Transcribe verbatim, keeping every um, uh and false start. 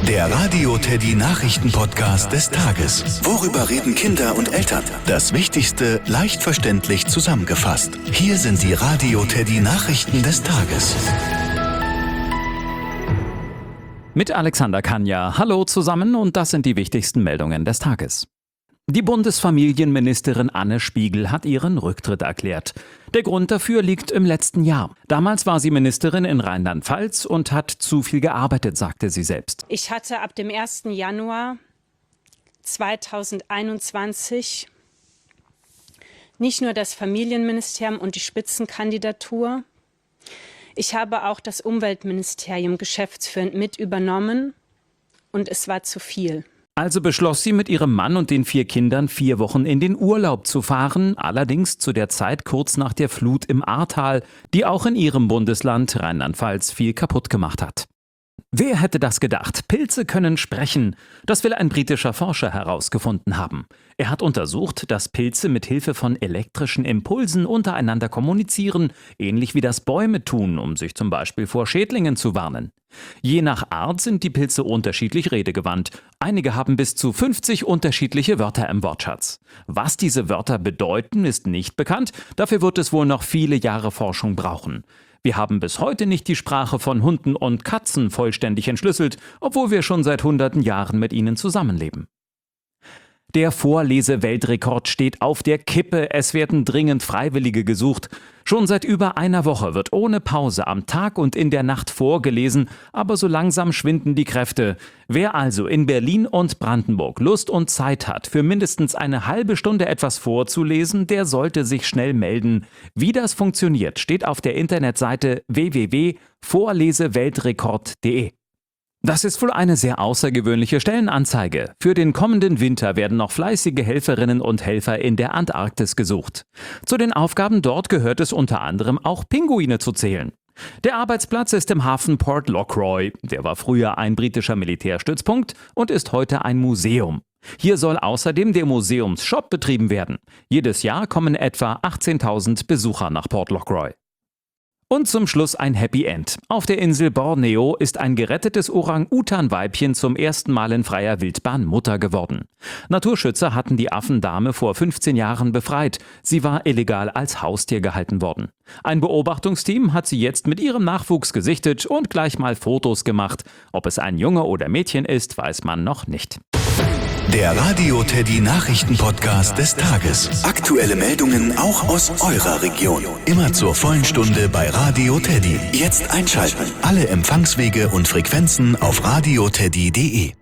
Der Radio Teddy Nachrichten-Podcast des Tages. Worüber reden Kinder und Eltern? Das Wichtigste leicht verständlich zusammengefasst. Hier sind die Radio Teddy Nachrichten des Tages. Mit Alexander Kanja. Hallo zusammen und das sind die wichtigsten Meldungen des Tages. Die Bundesfamilienministerin Anne Spiegel hat ihren Rücktritt erklärt. Der Grund dafür liegt im letzten Jahr. Damals war sie Ministerin in Rheinland-Pfalz und hat zu viel gearbeitet, sagte sie selbst. Ich hatte ab dem ersten Januar zweitausendeinundzwanzig nicht nur das Familienministerium und die Spitzenkandidatur, ich habe auch das Umweltministerium geschäftsführend mit übernommen und es war zu viel. Also beschloss sie mit ihrem Mann und den vier Kindern vier Wochen in den Urlaub zu fahren, allerdings zu der Zeit kurz nach der Flut im Ahrtal, die auch in ihrem Bundesland Rheinland-Pfalz viel kaputt gemacht hat. Wer hätte das gedacht? Pilze können sprechen. Das will ein britischer Forscher herausgefunden haben. Er hat untersucht, dass Pilze mit Hilfe von elektrischen Impulsen untereinander kommunizieren, ähnlich wie das Bäume tun, um sich zum Beispiel vor Schädlingen zu warnen. Je nach Art sind die Pilze unterschiedlich redegewandt. Einige haben bis zu fünfzig unterschiedliche Wörter im Wortschatz. Was diese Wörter bedeuten, ist nicht bekannt. Dafür wird es wohl noch viele Jahre Forschung brauchen. Wir haben bis heute nicht die Sprache von Hunden und Katzen vollständig entschlüsselt, obwohl wir schon seit hunderten Jahren mit ihnen zusammenleben. Der Vorlese-Weltrekord steht auf der Kippe. Es werden dringend Freiwillige gesucht. Schon seit über einer Woche wird ohne Pause am Tag und in der Nacht vorgelesen, aber so langsam schwinden die Kräfte. Wer also in Berlin und Brandenburg Lust und Zeit hat, für mindestens eine halbe Stunde etwas vorzulesen, der sollte sich schnell melden. Wie das funktioniert, steht auf der Internetseite w w w punkt vorleseweltrekord punkt de. Das ist wohl eine sehr außergewöhnliche Stellenanzeige. Für den kommenden Winter werden noch fleißige Helferinnen und Helfer in der Antarktis gesucht. Zu den Aufgaben dort gehört es unter anderem auch Pinguine zu zählen. Der Arbeitsplatz ist im Hafen Port Lockroy. Der war früher ein britischer Militärstützpunkt und ist heute ein Museum. Hier soll außerdem der Museumsshop betrieben werden. Jedes Jahr kommen etwa achtzehntausend Besucher nach Port Lockroy. Und zum Schluss ein Happy End. Auf der Insel Borneo ist ein gerettetes Orang-Utan-Weibchen zum ersten Mal in freier Wildbahn Mutter geworden. Naturschützer hatten die Affendame vor fünfzehn Jahren befreit. Sie war illegal als Haustier gehalten worden. Ein Beobachtungsteam hat sie jetzt mit ihrem Nachwuchs gesichtet und gleich mal Fotos gemacht. Ob es ein Junge oder Mädchen ist, weiß man noch nicht. Der Radio Teddy Nachrichten-Podcast des Tages. Aktuelle Meldungen auch aus eurer Region. Immer zur vollen Stunde bei Radio Teddy. Jetzt einschalten. Alle Empfangswege und Frequenzen auf radioteddy punkt de.